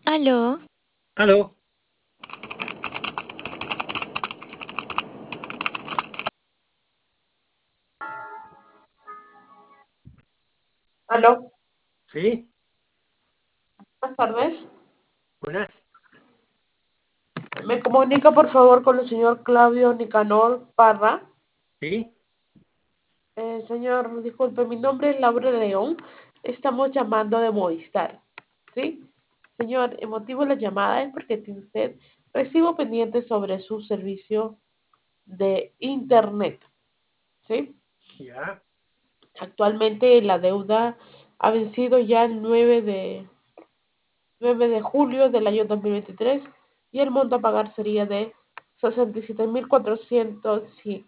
Aló, Aló, Aló, sí, buenas tardes. buenas, Me comunica por favor con el señor Claudio Nicanor Parra. sí, Señor, disculpe, mi nombre es Laura León. Estamos llamando de Movistar. ¿Sí? Señor, el motivo de la llamada es porque tiene usted recibo pendiente sobre su servicio de Internet. ¿Sí? ya, Actualmente la deuda ha vencido ya el 9 de julio del año 2023 y el monto a pagar sería de 67.400, sí,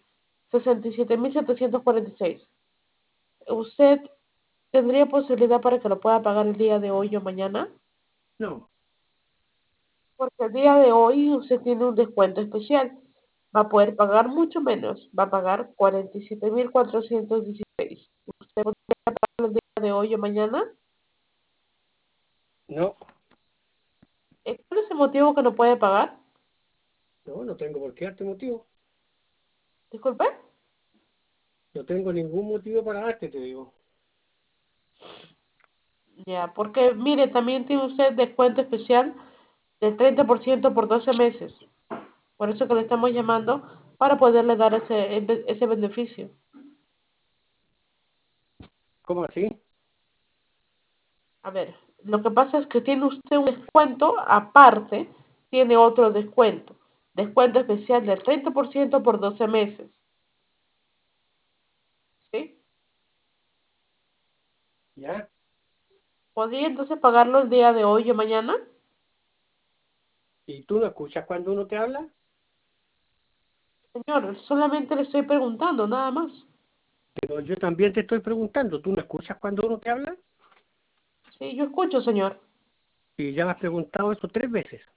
67.746. ¿Usted tendría posibilidad para que lo pueda pagar el día de hoy o mañana? no, Porque el día de hoy usted tiene un descuento especial. Va a poder pagar mucho menos. Va a pagar 47.416. ¿Usted podría pagar el día de hoy o mañana? no, ¿Cuál es el motivo que no puede pagar? no tengo por qué darte motivo, Disculpe. no tengo ningún motivo para darte, te digo. Ya, porque mire, también tiene usted descuento especial del 30% por 12 meses. Por eso que le estamos llamando para poderle dar ese beneficio. ¿Cómo así? A ver, lo que pasa es que tiene usted un descuento aparte, tiene otro descuento. Descuento especial del 30% por 12 meses. ¿Sí? Ya, ¿Podría entonces pagarlo el día de hoy o mañana? ¿y tú no escuchas cuando uno te habla? Señor, solamente le estoy preguntando, nada más. Pero yo también te estoy preguntando, ¿tú no escuchas cuando uno te habla? Sí, yo escucho, señor. Y ya me has preguntado eso 3 veces.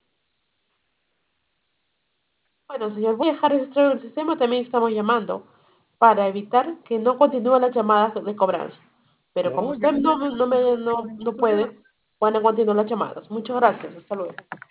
Bueno, señor, voy a dejar registrado en el sistema. También estamos llamando para evitar que no continúen las llamadas de cobranza. Pero como No, yo usted no no, tengo, no, me- no tengo no ningún problema. puede, van a continuar las llamadas. Muchas gracias. Hasta luego.